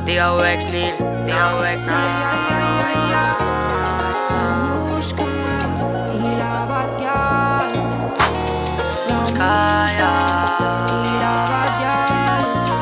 Diga UX Lil, diga UX Anushka y la Bad Gyal. Kaya. Y la Bad Gyal.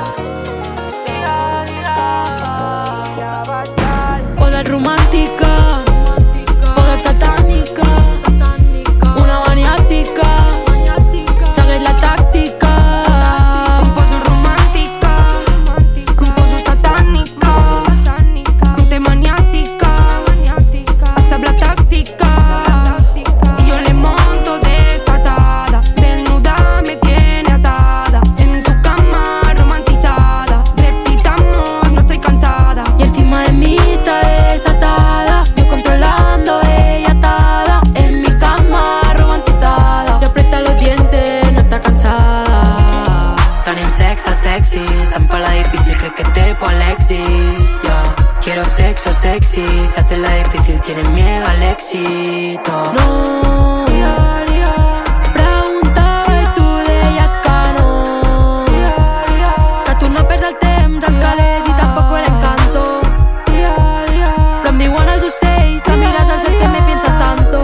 Y la Bad Gyal. Poder romántica, poder satánica, una maniática, segueix la tàctica. Em poso romàntica, em poso satànica, em té maniàtica, hasta la táctica. Y yo le monto desatada, desnuda me tiene atada, en tu cama romantizada, repita amor, no estoy cansada. Y encima de mí está desatada, yo controlando, ella atada, en mi cama romantizada. Yo aprieta los dientes, no está cansada. Tenim sexe sexy, se'm fa la difícil, crec que té por l'èxit, yeah. Quiero sexo sexy, se hace la difícil, tiene miedo al éxito. No, preguntava i tu deies que no, que tu no perds el temps als calés i tampoc el encanto. Però em diuen els ocells que mires al cel que me piensas tanto.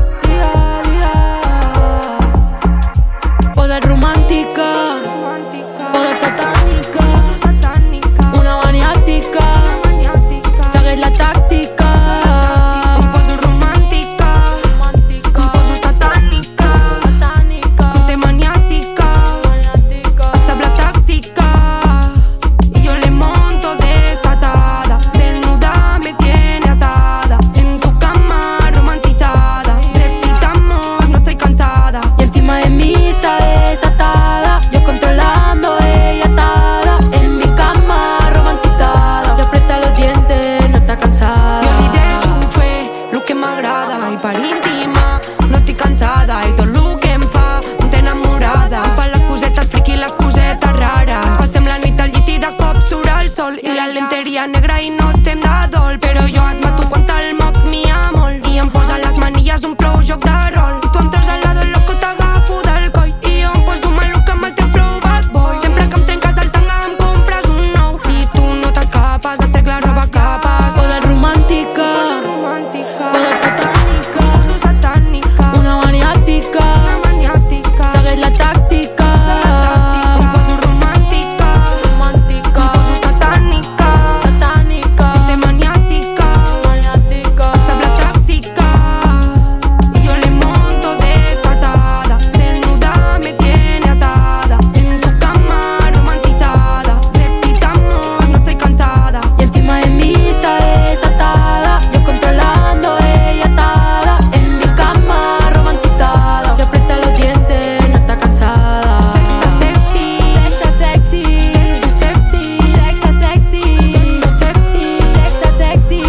Poder romàntica, poder satànica, una maniàtica, segueix la tàctica. Em poso romàntica, em poso satànica, em té maniàtica, hasta la táctica. Y yo le monto desatada, desnuda me tiene atada, en tu cama romantizada, repita amor, no estoy cansada. Y encima de mí está desatada, yo controlando, ella atada, en mi cama romantizada. Yo aprieta los dientes, no está cansada. Jo li deixo fer lo que m'agrada i per íntima no estic cansada i tot lo que em fa em té enamorada. Em fa les cosetes friqui i les cosetes rares. Passem la nit al llit i de cop surt el sol i la lenteria negra i no estem de dol. Però jo et mato quan te'l moc m'hi molt i em posa les manilles un prou joc de rol. I tu em treus al lado loco, t'agafo del coll i jo em poso maluca amb el teu flow bad boy. Sempre que em trenques el tanga em compres un nou i tu no t'escapes, et trec la roba a capes. Poder romàntica, Poso romàntica, poder satànica, poso satànica, una maniàtica, una maniàtica, segueix la tàctica. em poso romàntica, Romàntica, poso satànica, satànica, té maniàtica, maniàtica, hasta la táctica. Y yo le monto desatada, desnuda me tiene atada, en tu cama romantizada, repita amor, no estoy cansada. y encima de mí está desatada, yo controlando, ella atada, en mi cama romantizada. Yo aprieta los dientes, no está cansada. Sexy, Sexa sexy, sexy, sexa sexy, sexy, sexa sexy,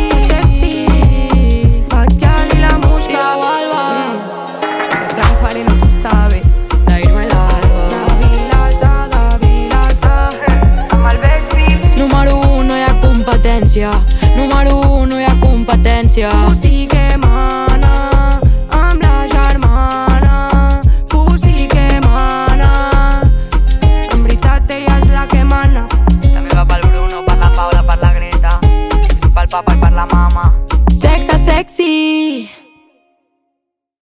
sexy. Bad Gyal y la Mushka. Y la Balba, Gran Farina, tú sabes. la Irma y la Balba. Davilaza, amb el Bexil. Número 1, no hi ha competència. Número 1, no hi ha competència.